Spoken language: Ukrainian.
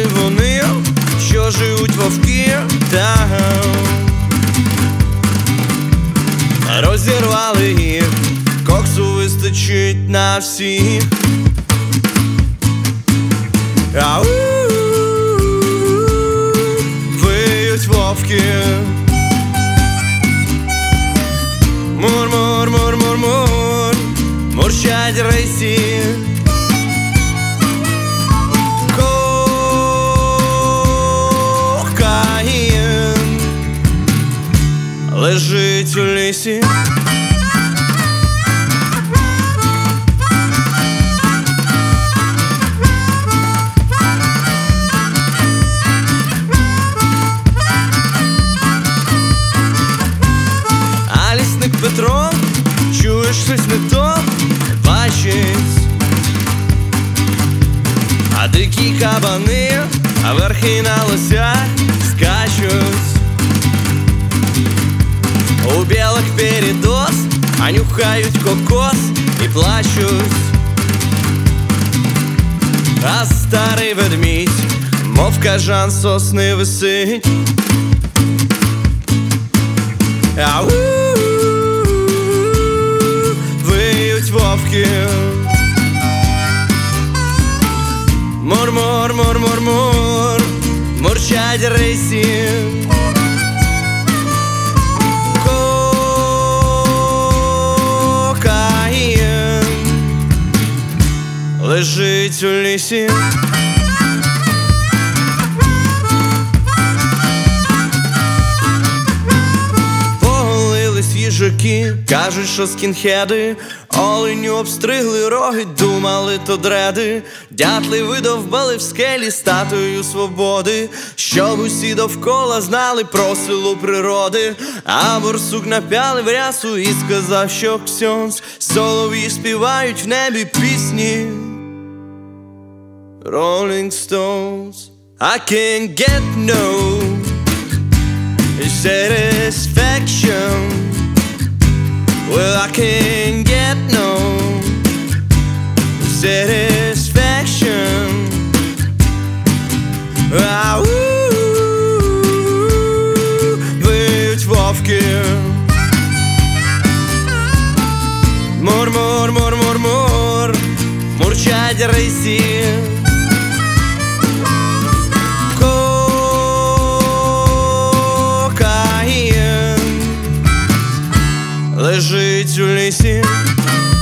вони, що живуть вовки, та розірвали їх, коксу вистачить на всіх. Ау, виють вовки. Мур-мур-мур-мур-мур, мурчать рейсі. Кокаїн лежить у лісі. Петро, чуєш щось не то, бачить. А дикі кабани, а верхи на лосях скачуть. У білих передоз, а нюхають кокос і плачуть. А старий ведмідь, мов кажан сосни висить. Ау, вовки. Мур-мур-мур-мур-мур, мурчать рейсі. Кокаїн лежить у лісі. Їжаки кажуть, що скінхеди оленю обстригли роги, думали то дреди. Дятли видовбали в скелі статую свободи, щоб усі довкола знали про силу природи. А борсук напяли в рясу і сказав, що ксьонз. Солов'ї співають в небі пісні. Rolling Stones. I can't get no satisfaction. Well, I can't get no satisfaction. Ау, виють вовки. Мур-мур-мур-мур-мур, мурчать рейсі. Кокаїн лежить у лісі.